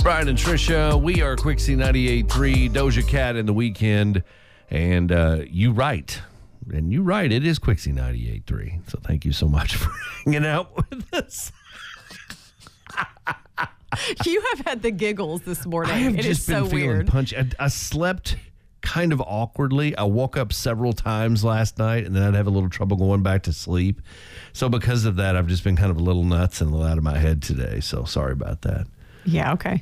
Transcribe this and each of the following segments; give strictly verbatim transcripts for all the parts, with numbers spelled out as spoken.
Brian and Trisha, we are Quixie ninety-eight point three, Doja Cat in the Weekend, and uh, you right. And you right, it is Quixie ninety-eight point three. So thank you so much for hanging out with us. You have had the giggles this morning. I have it just is been so feeling weird. punchy. I, I slept kind of awkwardly. I woke up several times last night, and then I'd have a little trouble going back to sleep. So because of that, I've just been kind of a little nuts and a little out of my head today. So sorry about that. Yeah, okay.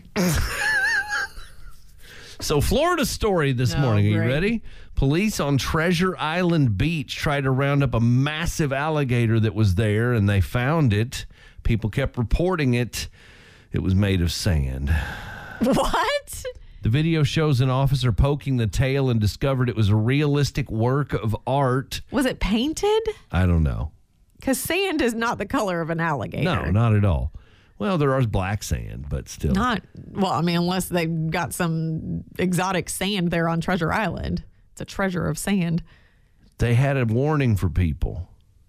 So Florida story this Oh, morning. Are you great. ready? Police on Treasure Island Beach tried to round up a massive alligator that was there, and they found it. People kept reporting it. It was made of sand. What? The video shows an officer poking the tail and discovered it was a realistic work of art. Was it painted? I don't know. Because sand is not the color of an alligator. No, not at all. Well, there is black sand, but still. Not, well, I mean, unless they've got some exotic sand there on Treasure Island. It's a treasure of sand. They had a warning for people.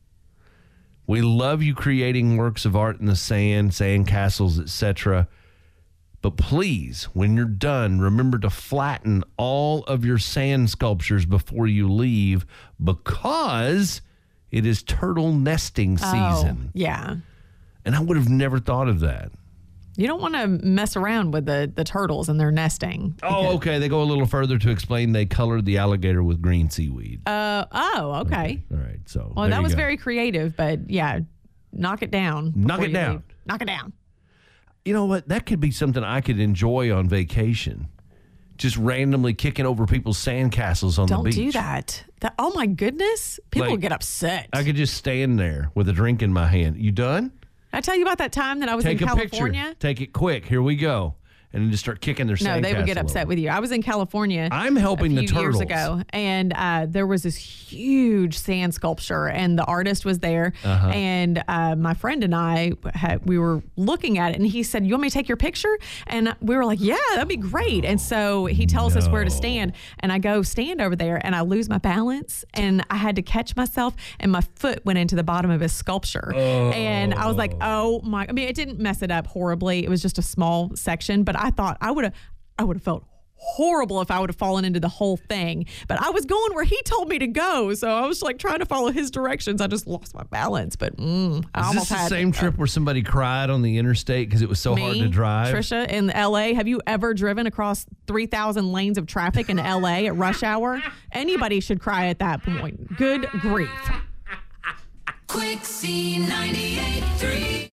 We love you creating works of art in the sand, sand castles, et cetera. But please, when you're done, remember to flatten all of your sand sculptures before you leave, because it is turtle nesting season. Oh, yeah. And I would have never thought of that. You don't want to mess around with the, the turtles and their nesting. Oh, okay. They go a little further to explain they colored the alligator with green seaweed. Uh, oh, okay. Okay. All right. So, Well, there that you was go. very creative, but yeah, knock it down. Knock before it you down. leave. Knock it down. You know what? That could be something I could enjoy on vacation. Just randomly kicking over people's sandcastles on Don't the beach. do that. That. Oh, my goodness. People Like, will get upset. I could just stand there with a drink in my hand. You done? Did I tell you about that time that I was Take in a California? picture. Take it quick. Here we go. And then just start kicking their sandcastle. No, they would get upset over. with you. I was in California. I'm helping a the few years turtles. ago, and uh, there was this huge sand sculpture, and the artist was there. Uh-huh. And uh, my friend and I had, we were looking at it, and he said, "You want me to take your picture?" And we were like, "Yeah, that'd be great." And so he tells us where to stand, and I go stand over there, and I lose my balance, and I had to catch myself, and my foot went into the bottom of his sculpture, Oh. and I was like, "Oh my!" I mean, it didn't mess it up horribly. It was just a small section, but I thought I would have. I would have felt horrible if I would have fallen into the whole thing. But I was going where he told me to go, so I was like trying to follow his directions. I just lost my balance, but mm, I Is almost this the had same uh, trip where somebody cried on the interstate because it was so me, hard to drive? Trisha, in L A, have you ever driven across three thousand lanes of traffic in L A at rush hour? Anybody should cry at that point. Good grief. Quixie ninety-eight point three.